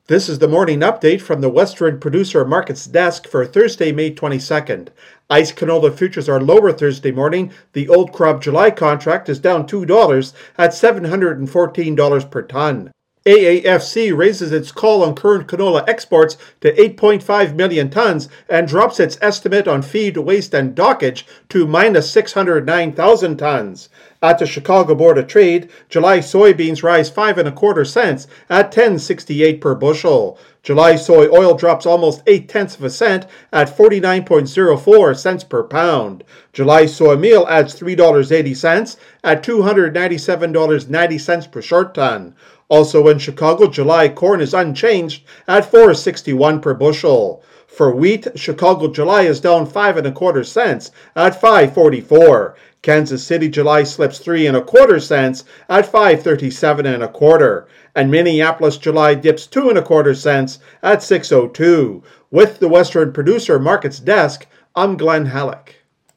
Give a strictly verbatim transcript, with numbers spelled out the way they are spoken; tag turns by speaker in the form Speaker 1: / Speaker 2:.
Speaker 1: This is the morning update from the Western Producer Markets Desk for Thursday, May twenty-second. I C E canola futures are lower Thursday morning. The old crop July contract is down two dollars at seven hundred fourteen dollars per ton. A A F C raises its call on current canola exports to eight point five million tons and drops its estimate on feed, waste, and dockage to minus six hundred nine thousand tons. At the Chicago Board of Trade, July soybeans rise five and a quarter cents at ten sixty-eight per bushel. July soy oil drops almost eight tenths of a cent at forty-nine point zero four cents per pound. July soy meal adds three dollars and eighty cents at two hundred ninety-seven dollars and ninety cents per short ton. Also in Chicago, July corn is unchanged at four dollars and sixty-one cents per bushel. For wheat, Chicago July is down five and a quarter cents at five forty-four. Kansas City July slips three and a quarter cents at five thirty-seven and a quarter. And Minneapolis July dips two and a quarter cents at six oh two. With the Western Producer Markets Desk, I'm Glenn Halleck.